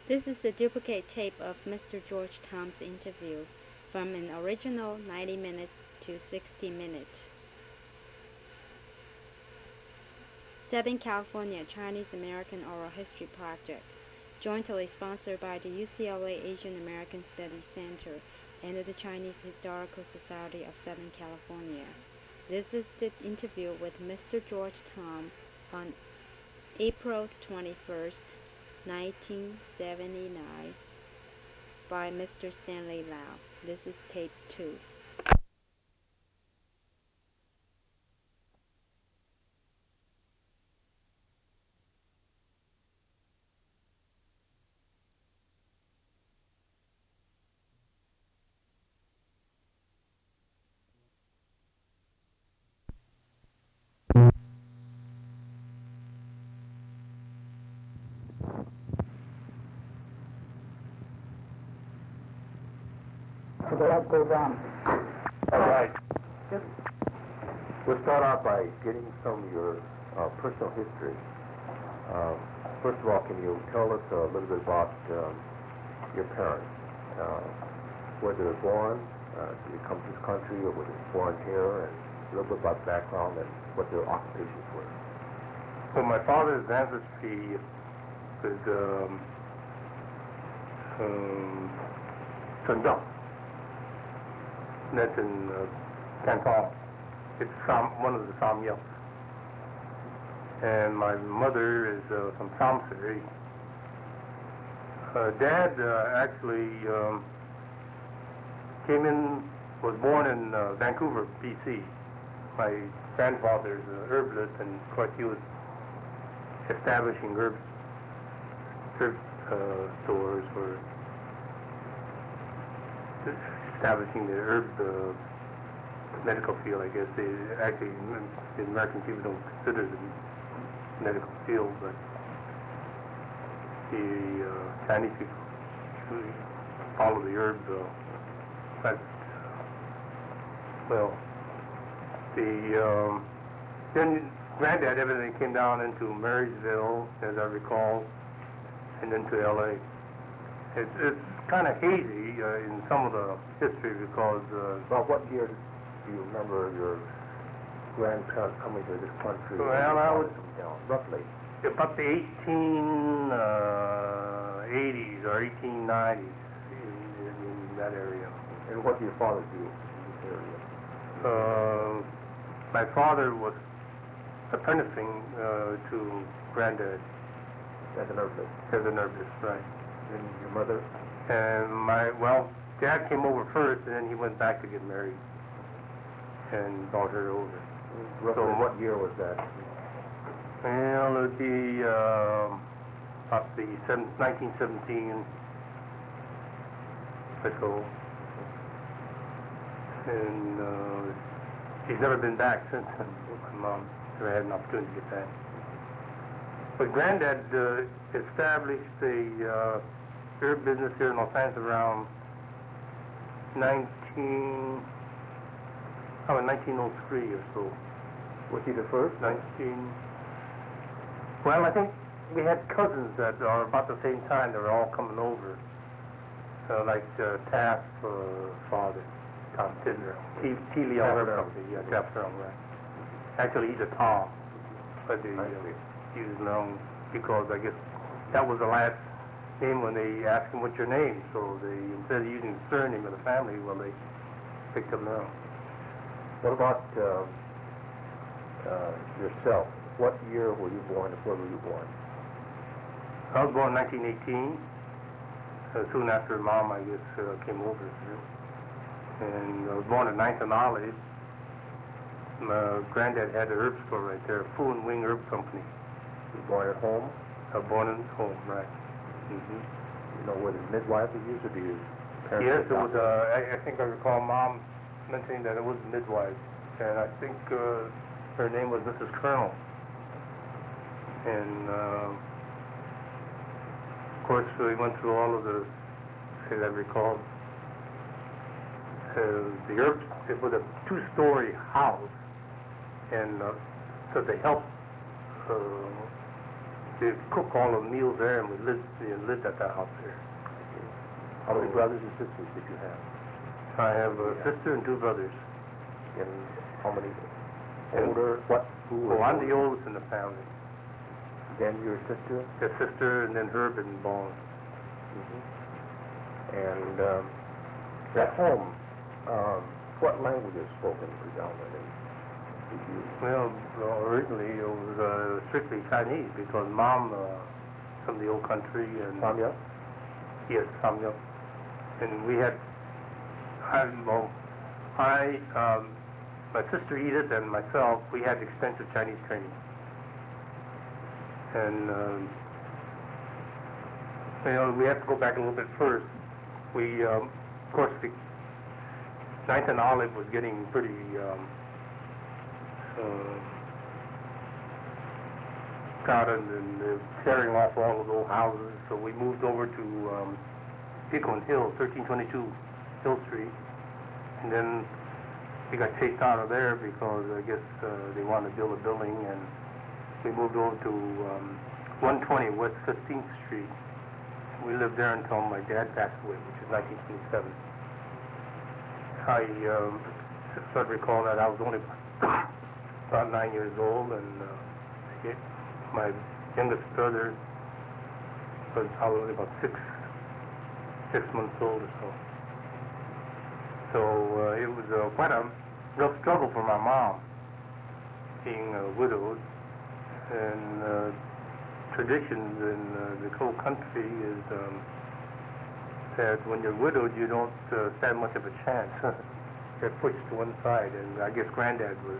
This is a duplicate tape of Mr. George Tom's interview from an original 90 minutes to 60 minutes. Southern California Chinese American Oral History Project, jointly sponsored by the UCLA Asian American Studies Center and the Chinese Historical Society of Southern California. This is the interview with Mr. George Tom on April 21st, 1979 by Mr. Stanley Lau. This is tape 2. So the light goes on. All right. Just We'll start out by getting some of your personal history. First of all, can you tell us a little bit about your parents? Where they were born, did they come to this country, or were they born here, and a little bit about background and what their occupations were. So my father's ancestry is Shandong. That's in Canton. It's one of the Samyels. And my mother is from Samsari. Dad actually was born in Vancouver, BC. My grandfather's an herbalist, and of course he was establishing herb stores for establishing the herb medical field, I guess. Actually, the American people don't consider it a medical field, but the Chinese people usually follow the herb. But, well, then Granddad evidently came down into Marysville, as I recall, and then to L.A. It's kind of hazy in some of the history because... About what year do you remember your grandparents coming to this country? Well, I was... Roughly. About the 1880s or 1890s in that area. And what did your father do in this area? My father was apprenticing to Granddad. As an herbalist. As an herbalist, right. And your mother? And Dad came over first, and then he went back to get married and brought her over. Roughly So, what year was that? Well, it would be about the 1917 or so. And she's never been back since then. My mom never had an opportunity to get back. But Granddad established a herb business here in Los Angeles around 1903 or so. Was he the first? Well, I think we had cousins that are about the same time. They were all coming over. Like Taft's father, Tom Tidner. T. Leo Herb Company. Yeah, Taft Herb, right. Actually, he's a Tom. But they used known because I guess that was the last name when they asked him, what's your name? So they, instead of using the surname of the family, well, they picked him now. What about yourself? What year were you born and where were you born? I was born in 1918. Soon after Mom, I guess, came over here. And I was born at 9th and Olive. My granddad had a herb store right there, Fu and Wing Herb Company. You were born at home? I was born in home, right. Mm-hmm. You know where the midwife was used, or do you parents? Yes, it was, I think I recall Mom mentioning that it was a midwife. And I think her name was Mrs. Colonel. And, of course, we went through all of the, as I recall, the herb, it was a two-story house. And so they helped They cook all the meals there, and we lived at that house there. How many brothers and sisters did you have? I have a sister and 2 brothers. And how many And- older? What? Who was I'm the older? oldest in the family. Then your sister? The sister, and then Herb and Bone. And at home, what language is spoken predominantly? Did you? Well, originally it was strictly Chinese because Mom from the old country and Samyang? yes, Samyang. And we had, my sister Edith and myself, we had extensive Chinese training. And we have to go back a little bit first. We, of course, the Ninth and Olive was getting pretty crowded, and they're tearing off all of those houses. So we moved over to Pico and Hill, 1322 Hill Street, and then we got chased out of there because I guess they wanted to build a building, and we moved over to 120 West 15th Street. We lived there until my dad passed away, which is 1927. I sort of recall that I was only about 9 years old, and my youngest brother was probably about six months old or so. So it was quite a real struggle for my mom, being widowed, and traditions in the whole country is that when you're widowed, you don't stand much of a chance. You're pushed to one side, and I guess Granddad was,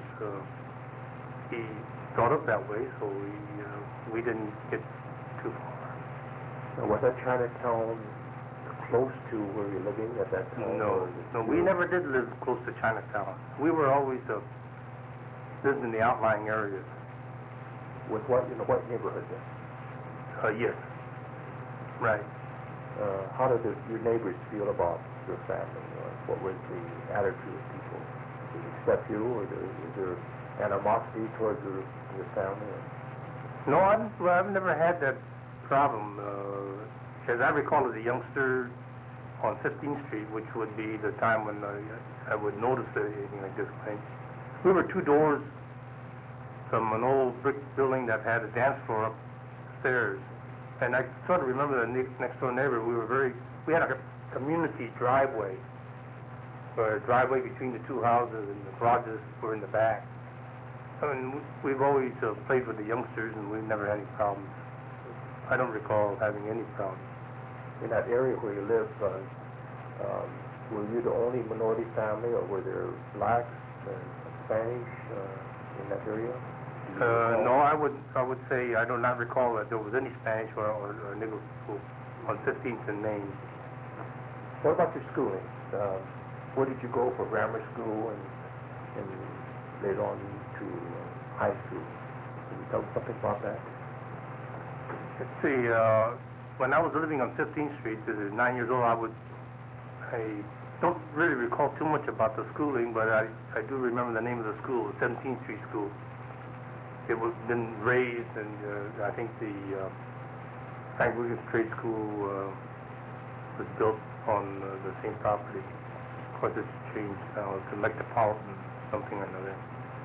he brought up that way, so we didn't get too far. Now, was that Chinatown close to where you're living at that time? No, we never did live close to Chinatown. We were always lived in the outlying areas. With what neighborhood then? Yes, right. How did your neighbors feel about your family? What was the attitude of people? Did they accept you, or is there animosity towards your family? No, I've never had that problem. As I recall, as a youngster on 15th Street, which would be the time when I would notice anything like this thing, we were 2 doors from an old brick building that had a dance floor upstairs. And I sort of remember the next door neighbor, we had a community driveway, or a driveway between the 2 houses, and the garages were in the back. I mean, we've always played with the youngsters, and we've never had any problems. I don't recall having any problems. In that area where you live, were you the only minority family, or were there blacks and Spanish in that area? No, I would say I do not recall that there was any Spanish or Negro school on 15th and Main. What about your schooling? Where did you go for grammar school and later on to high school? Can you tell us something about that? Let's see, when I was living on 15th Street, at 9 years old, I don't really recall too much about the schooling, but I do remember the name of the school, the 17th Street School. It was been raised, and I think the Frank Williams Trade School was built on the same property. Of course, it's changed now to Metropolitan something or another.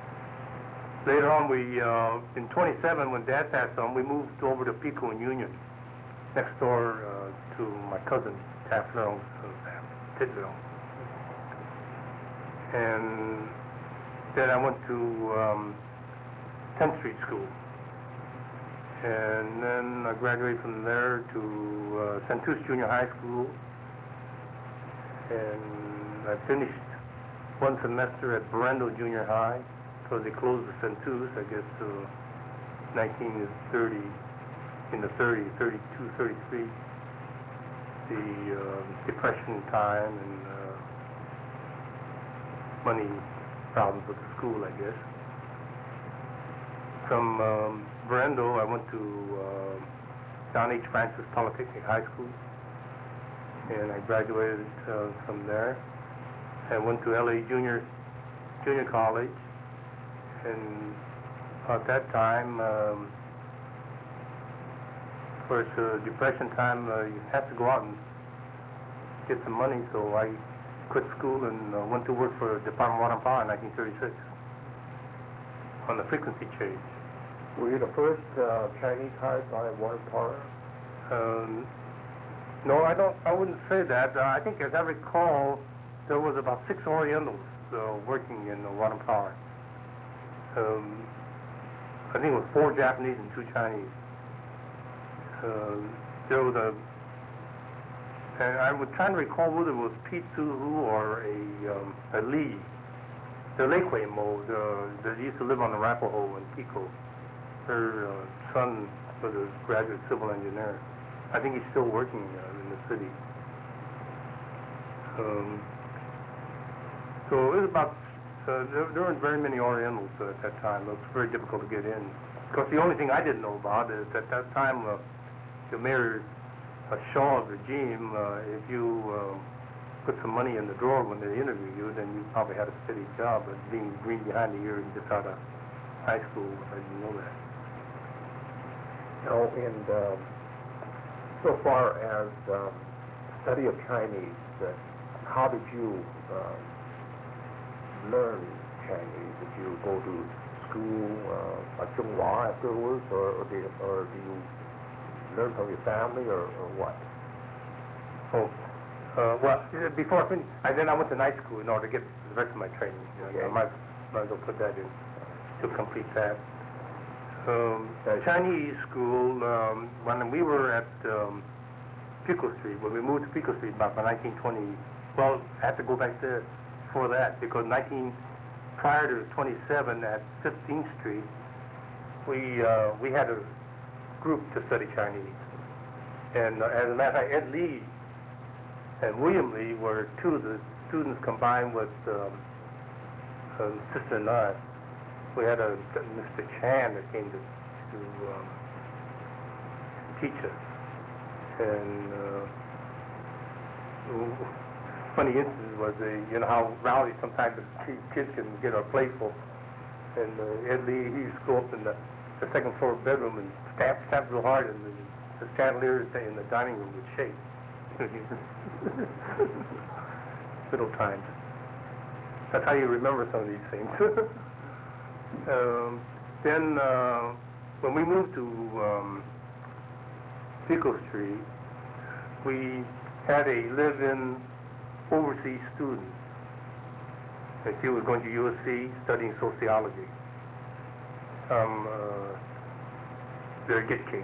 Later on, in 27, when Dad passed on, we moved over to Pico and Union, next door to my cousin, Taffler's family, Tidwell. And then I went to 10th Street School. And then I graduated from there to Santus Junior High School. And I finished one semester at Berendo Junior High, because they closed the Santus, I guess, 1930, in the 30s, 32, 33, the Depression time and money problems with the school, I guess. From Berendo, I went to John H. Francis Polytechnic High School, and I graduated from there. I went to LA Junior College, and at that time, course, Depression time, you have to go out and get some money, so I quit school and went to work for Department of Water and Power in 1936 on the frequency change. Were you the first Chinese hired by Water and Power? No, I wouldn't say that. I think, as I recall, there was about 6 Orientals working in Water and Power. I think it was 4 Japanese and 2 Chinese. There was and I was trying to recall whether it was Pete Suhu or a Lee, the Lakeway Mo, that used to live on the Arapahoe in Pico. Her son was a graduate civil engineer. I think he's still working in the city. So it was about, there weren't very many Orientals at that time. It was very difficult to get in. Of course, the only thing I didn't know about is at that time, the mayor Shaw's regime, if you put some money in the drawer when they interview you, then you probably had a steady job. But being green behind the ears just out of high school, I didn't know that. No, and so far as study of Chinese, how did you learn Chinese? Did you go to school at Zhonghua afterwards, or do you learn from your family, or what? Well, before I finished, then I went to night school in order to get the rest of my training. Okay. I might as well put that in to complete that. Chinese school, when we were at Pico Street, when we moved to Pico Street about 1920, well, I have to go back there before that, because prior to 27 at 15th Street, we had a group to study Chinese. And as a matter of fact, Ed Lee and William Lee were 2 of the students combined with Sister and I. We had a Mr. Chan that came to teach us. And funny instance was, you know how rowdy sometimes the kids can get or playful. And Ed Lee, he used to go up in the second floor bedroom and stamp real hard, and the chandelier in the dining room would shake. Good old times. That's how you remember some of these things. Then when we moved to Pico Street, we had a live-in overseas student. And she was going to USC studying sociology. Birgit King.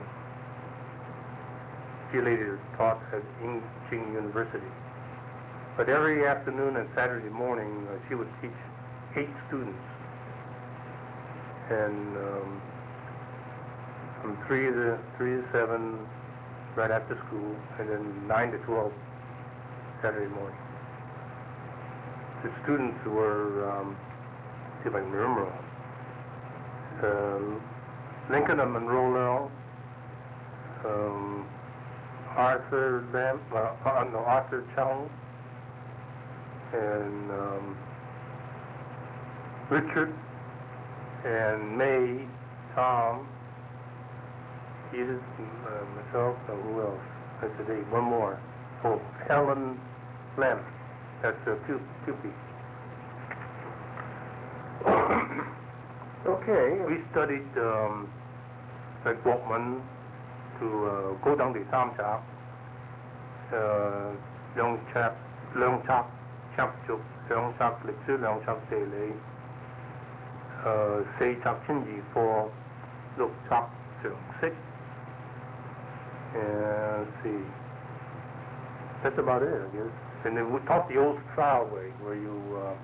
She later taught at Inching University. But every afternoon and Saturday morning, she would teach 8 students. And from 3 to 7 right after school, and then 9 to 12 Saturday morning. The students were, see if I can remember, Lincoln and Monroe Lowell, Arthur Chung, and Richard, and May, Tom, Edith, myself, and who else? That's today. One more. Oh, Helen Lem. That's Pupi. Okay. We studied like Walkman to go down to Samcha, Long Chap, Chapchuk, Long Chap Litsu, Long Chap Tele, Say Chap Chinji for Look Chap Sung Six. And let's see. That's about it, I guess. And then we taught the old style way, where you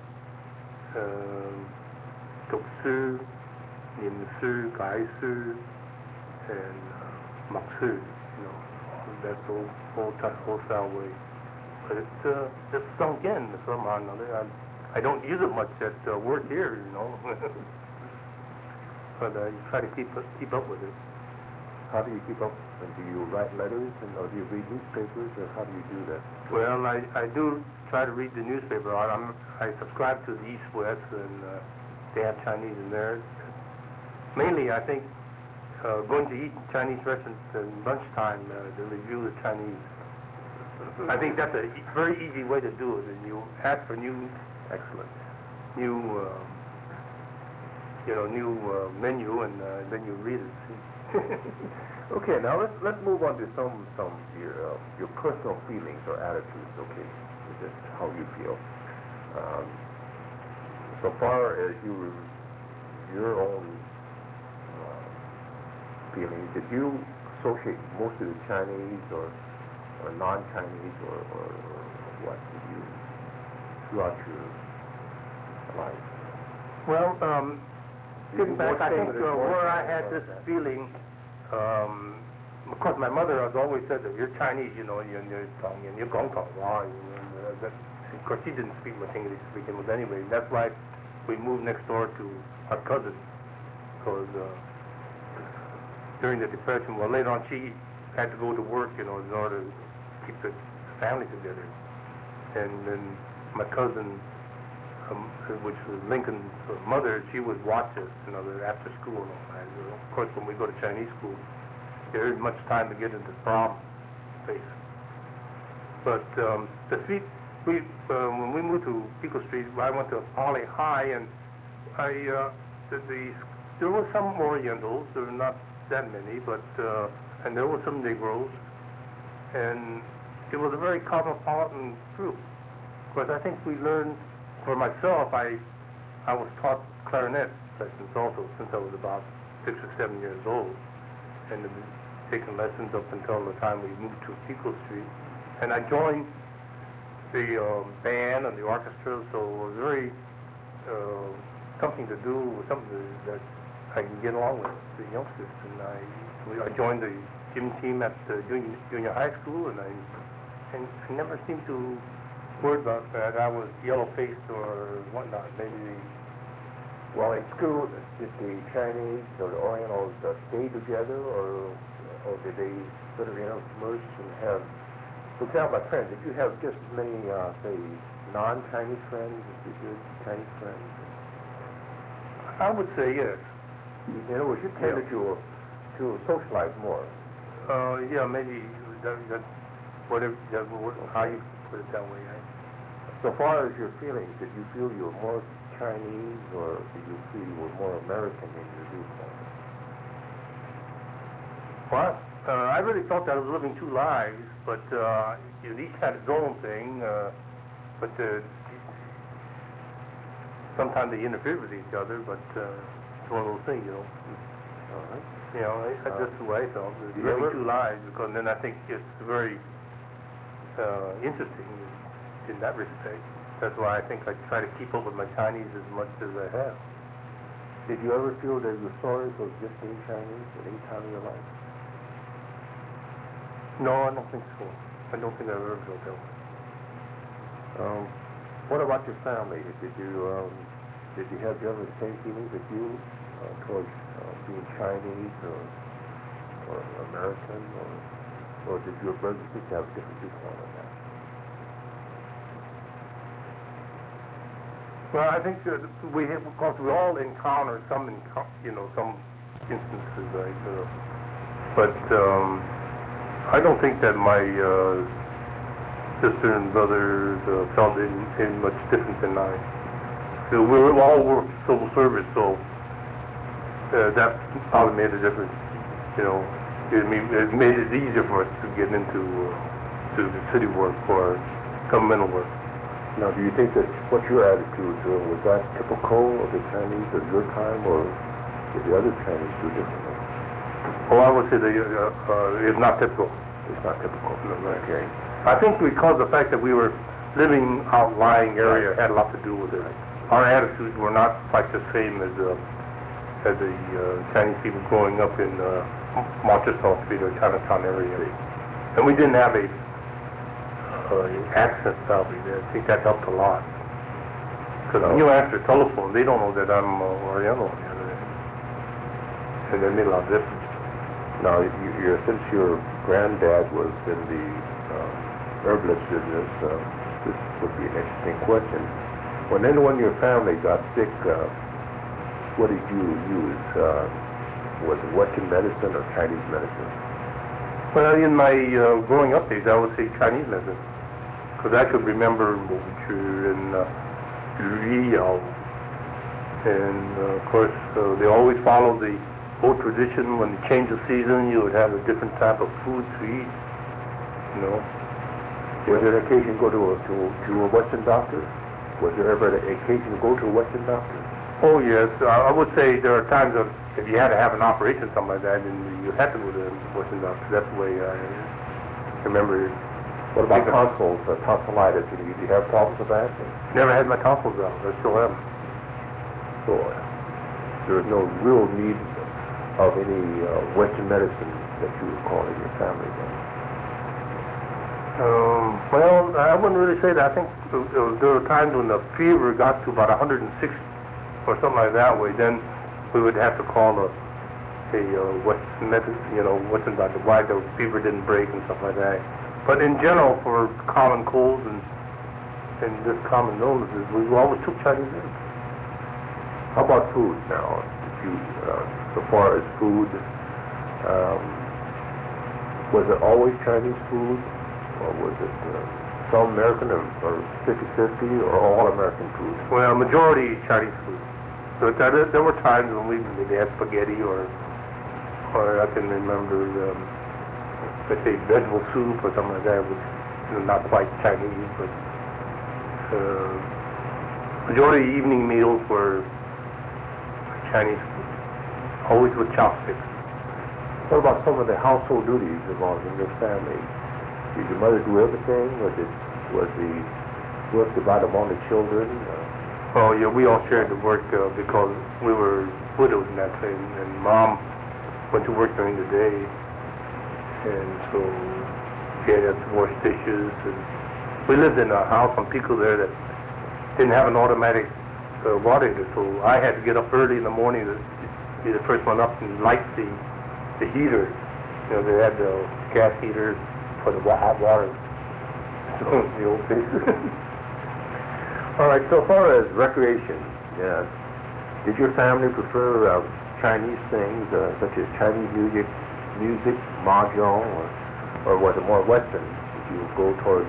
Tuk Su, Nim Su, Gai Su, and Mak Su. You know, that's the old style way. But it's sunk in somehow or another. I don't use it much at work here, you know. But you try to keep up with it. How do you keep up? And do you write letters, or do you read newspapers, or how do you do that? Well, I do try to read the newspaper. I subscribe to the East West, and they have Chinese in there. Mainly, I think, going to eat in Chinese restaurants at lunchtime to review the Chinese. I think that's a very easy way to do it. And you ask for new menu, and then you read it. Okay, now let's move on to some your personal feelings or attitudes. Okay, just how you feel. So far as your own feelings, did you associate most of the Chinese or non-Chinese or what did you throughout your life? Well, getting back, I think where I had this feeling, of course, my mother has always said that you're Chinese, you're Gong Tong Hua. Of course, she didn't speak much English to begin with anyway. That's why we moved next door to our cousin, because during the Depression, well, later on, she had to go to work, in order to keep the family together. And then my cousin, which was Lincoln's mother, she would watch us, after school. And of course, when we go to Chinese school, there isn't much time to get into prom space. But when we moved to Pico Street, I went to Poly High, and there were some Orientals. There were not that many, but and there were some Negroes, and it was a very cosmopolitan group. Of course, I think we learned. For myself, I was taught clarinet lessons also since I was about 6 or 7 years old, and I've been taking lessons up until the time we moved to Pico Street. And I joined the band and the orchestra, so it was very something to do, something that I can get along with the youngsters. And I joined the gym team at the junior high school, and I never seemed to worried about that I was yellow-faced or whatnot. Maybe. Well, in school, did the Chinese or the Orientals stay together, or did they sort of merge and have? For example, my friends, did you have just as many, say, non-Chinese friends as you did Chinese friends? I would say yes. In other words, you tended to socialize more. Yeah, maybe that whatever how you put it that way. So far as your feelings, did you feel you were more Chinese, or did you feel you were more American in your viewpoint? Well, I really felt that I was living two lives, but each had its own thing. But sometimes they interfered with each other. But it's one of those things, All right. That's just the way I felt. Living two lives, because then I think it's very interesting in that respect. That's why I think I try to keep up with my Chinese as much as I have. Did you ever feel that you were sorry for just being Chinese at any time in your life? No, I don't think so. I don't think I've ever felt that way. What about your family? Did you have the same feelings as you towards being Chinese or American, or did your brothers and sisters have a different viewpoint on that? Well, I think because we all encounter some instances, but I don't think that my sister and brothers felt any much different than I. So we all worked civil service, so that probably made a difference. It made it easier for us to get into to the city work or governmental work. Now, do you think that what your attitudes were, was that typical of the Chinese of your time, or did the other Chinese do differently? Well, I would say that it's not typical. It's not typical. Okay. I think because of the fact that we were living outlying area had a lot to do with it. Our attitudes were not quite the same as the Chinese people growing up in Montreal Street or Chinatown area. And we didn't have a accent probably there. I think that helped a lot. Because when you answer the telephone, they don't know that I'm Oriental on the other end. And that made a lot of difference. Now, since your granddad was in the herbalist business, this would be an interesting question. When anyone in your family got sick, what did you use? Was it Western medicine or Chinese medicine? Well, in my growing up days, I would say Chinese medicine, because I could remember Mochu and Riyao, and of course they always followed the old tradition. When you change the season, you would have a different type of food to eat. You know. Was there an occasion to go to a Western doctor? Was there ever an occasion to go to a Western doctor? Oh yes, I would say there are times of if you had to have an operation, something like that, and you had to go to a Western doctor. That's the way I remember. What about tonsils, tonsillitis? Did you have problems with that? Never had my tonsils out. I still have them. So there was no real need of any Western medicine that you would call in your family then? Well, I wouldn't really say that. I think there were times when the fever got to about 106 or something like that way. Then we would have to call a Western medicine, Western doctor, why the fever didn't break and stuff like that. But in general, for common colds and just common illnesses, we always took Chinese medicine. How about food now? Did you, so far as food, was it always Chinese food, or was it some American or 50-50, or all American food? Well, majority Chinese food. So there were times when we maybe had spaghetti, or I can remember, let's say vegetable soup or something like that, which not quite Chinese, but majority evening meals were Chinese food, always with chopsticks. What about some of the household duties involved in your family? Did your mother do everything, or was the work divided among the children? Oh yeah, we all shared the work because we were widows in that time, and Mom went to work during the day, and so she had to wash dishes. And we lived in a house on Pico there that didn't have an automatic water heater, so I had to get up early in the morning to be the first one up and light the heater. They had the gas heater for the hot water. So the old days. All right, so far as recreation, did your family prefer Chinese things, such as Chinese music, mahjong, or was it more Western? Did you go towards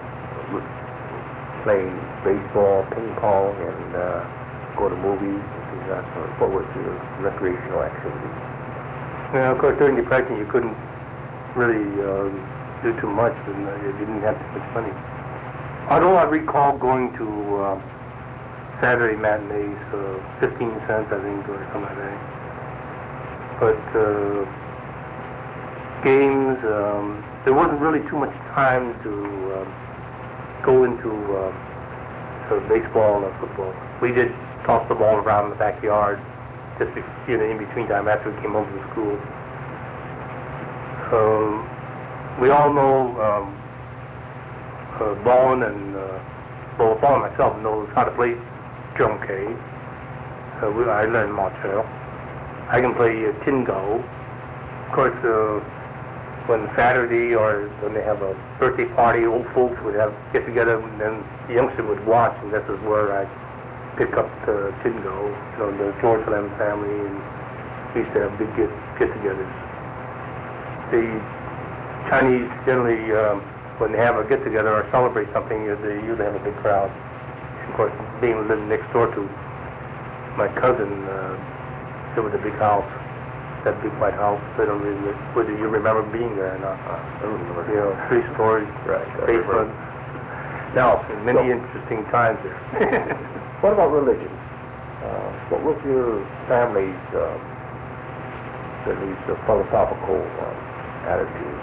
playing baseball, ping pong, and go to movies and things like that? What was your recreational activity? Of course, during Depression, you couldn't really do too much, and you didn't have too much money. Although I recall going to Saturday matinees, 15 cents, I think, or something like that. But games, there wasn't really too much time to go into baseball or football. We did toss the ball around in the backyard, just in between time after we came home from school. We all know Vaughn and Vaughn myself knows how to play drum K. I learned Montreal. I can play Tingo. Of course, when Saturday or when they have a birthday party, old folks would get together, and then the youngster would watch, and this is where I pick up the Tingo, the George Lam family, and we used to have big get-togethers. The Chinese generally, when they have a get-together or celebrate something, they usually have a big crowd. Of course, being living next door to my cousin, there was a big house, that big white house. I don't really, whether you remember being there or not. I remember. 3 stories, right, basement. Now, many interesting times there. What about religion? What was your family's, at least, philosophical attitude?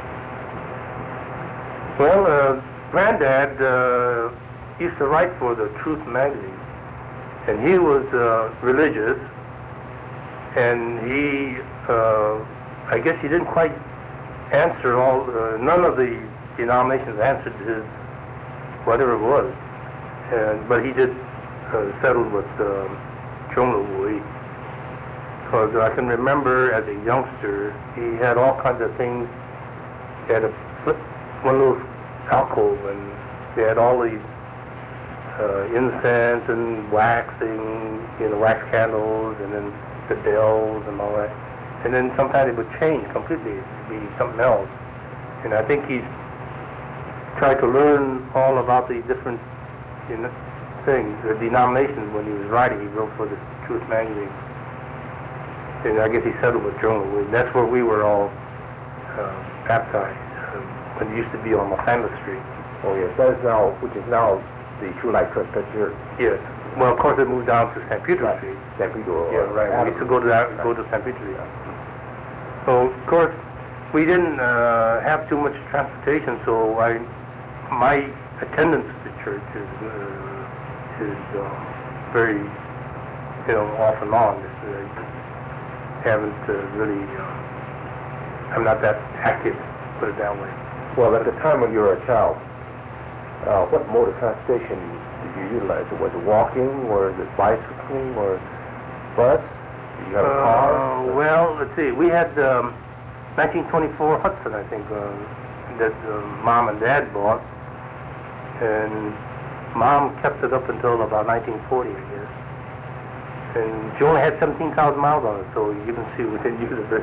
Well, Granddad used to write for the Truth magazine, and he was religious, and he, I guess he didn't quite answer all, none of the denominations answered his, whatever it was, but he did settle with Zhonglu Wei, because I can remember as a youngster, he had all kinds of things. He had one little alcove, and they had all these incense and waxing, wax candles, and then the bells and all that. and then sometimes it would change completely, it'd be something else. And I think he's tried to learn all about the different things, the denominations when he was writing. He wrote for the Truth magazine. And I guess he settled with Journal. That's where we were all baptized, when it used to be on Los Angeles Street. Oh, yes, that is now, which is now the True Light Church. That's your... Yes. Well, of course, it moved down to San Pedro Right. Street. San Pedro. Yeah, right. We used to go to San Pedro Street. So, of course, we didn't have too much transportation, so my attendance to church is very, off and on. Haven't really, I'm not that active, put it that way. Well, at the time when you were a child, what mode of transportation did you utilize? Was it walking, or is it bicycling, or bus? Did you have a car? Well, let's see. We had 1924 Hudson, I think, that Mom and Dad bought, and Mom kept it up until about 1940, I guess. And she only had 17,000 miles on it, so you can see we didn't use it very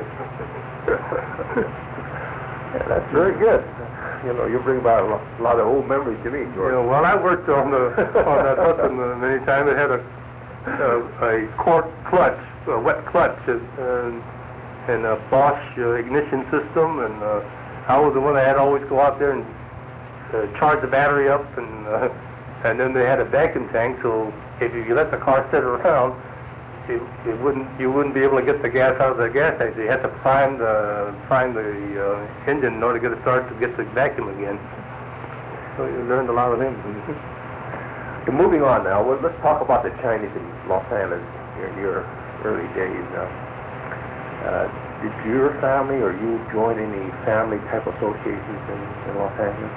Yeah, that's very good. You bring about a lot of old memories to me, George. Well, I worked on that Hudson many times. It had a quart clutch, a wet clutch, and a Bosch ignition system, and I was the one that had to always go out there and charge the battery up, and then they had a vacuum tank, so if you let the car sit around, you wouldn't be able to get the gas out of the gas tank. So you had to prime the engine in order to get it started to get the vacuum again. So you learned a lot of things. Moving on now, let's talk about the Chinese in Los Angeles in your early days. Did your family or you join any family type associations in Los Angeles?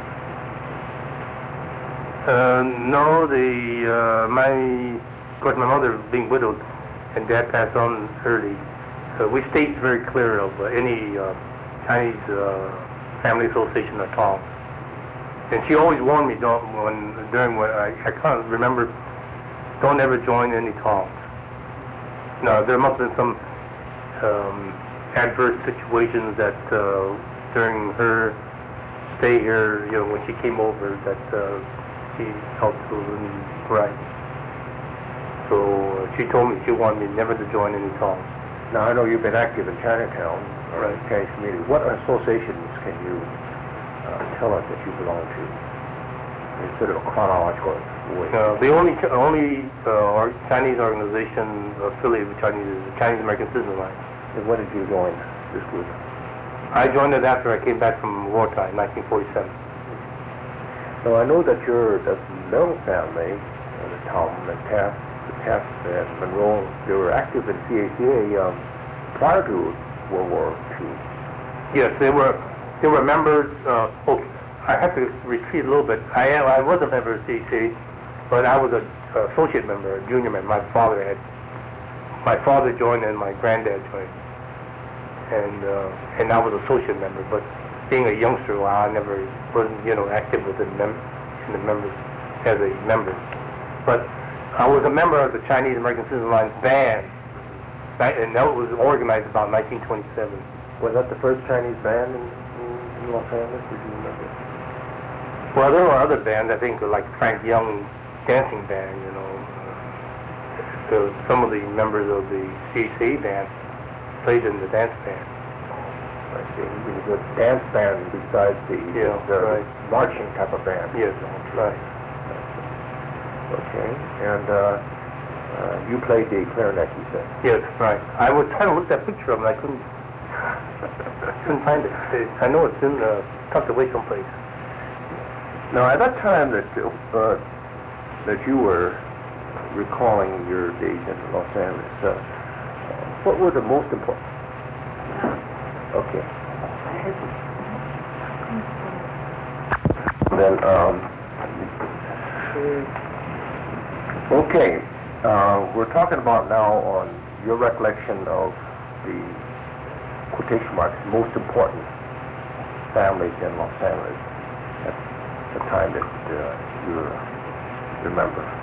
No, of course, my mother being widowed and Dad passed on early, we stayed very clear of any Chinese family association at all. And she always warned me during what I kind of remember, don't ever join any talks. No, there must have been some adverse situations that during her stay here, when she came over, that she felt wasn't right. So she told me, she wanted me never to join any talks. Now, I know you've been active in Chinatown, or Right. in the Chinese community. What associations can you tell us that you belong to, instead of a chronological way? The only Chinese organization affiliated with Chinese is the Chinese American Citizen Alliance. And when did you join this group? I joined it after I came back from wartime, 1947. Now, I know that the Mel family, the Tom and Taft and Monroe, they were active in CACA prior to World War II. Yes, they were members. I have to retreat a little bit. I was a member of CACA, but I was an associate member, a junior member. My father joined and my granddad joined, and I was an associate member. But being a youngster, I never wasn't active with the members as a member. But I was a member of the Chinese American Citizen Alliance band, and that was organized about 1927. Was that the first Chinese band in Los Angeles? Did you remember? Well, there were other bands, I think, like Frank Young dancing band, some of the members of the CACA band played in the dance band. I see. It was a dance band besides the right. marching type of band. Yes, right. Okay. And you played the clarinet, you said? Yes, right. I was trying to look that picture up, and I couldn't find it. I know it's tucked away someplace. Now, at that time that you were recalling your days in Los Angeles, what were the most important? Okay. Then, okay. We're talking about now on your recollection of the quotation marks most important families in Los Angeles at the time that you remember.